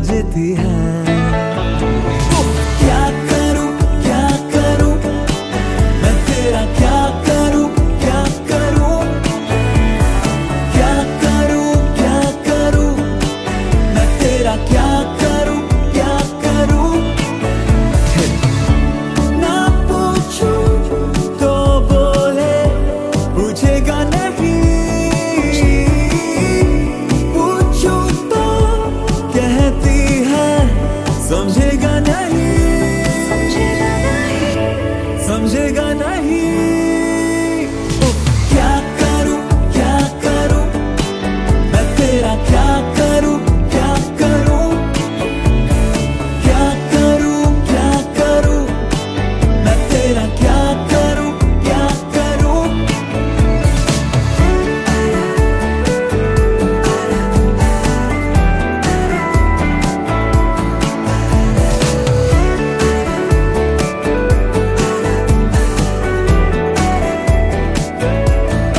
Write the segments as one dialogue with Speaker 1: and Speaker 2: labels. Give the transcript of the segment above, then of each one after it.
Speaker 1: बुझती है। क्या करूं मैं तेरा, क्या करूं क्या करूं मैं तेरा, क्या करूं ना पूछूं तो बोले पूछेगा नहीं, पूछूं तो कहती है समझेगा नहीं। क्या करूं मैं तेरा, क्या करूं मैं तेरा, क्या करूं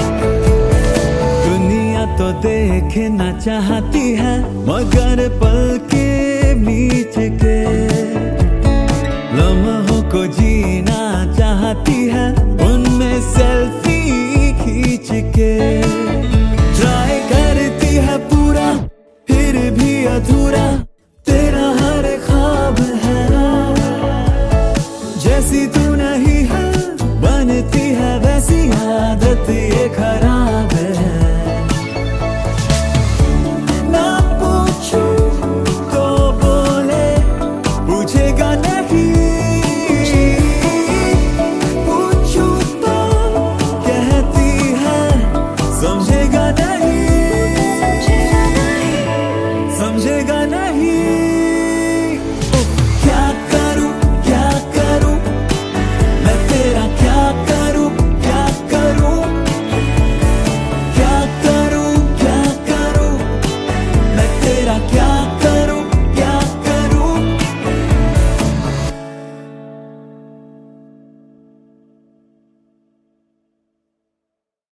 Speaker 1: दुनिया तो देखना चाहती है मगर पल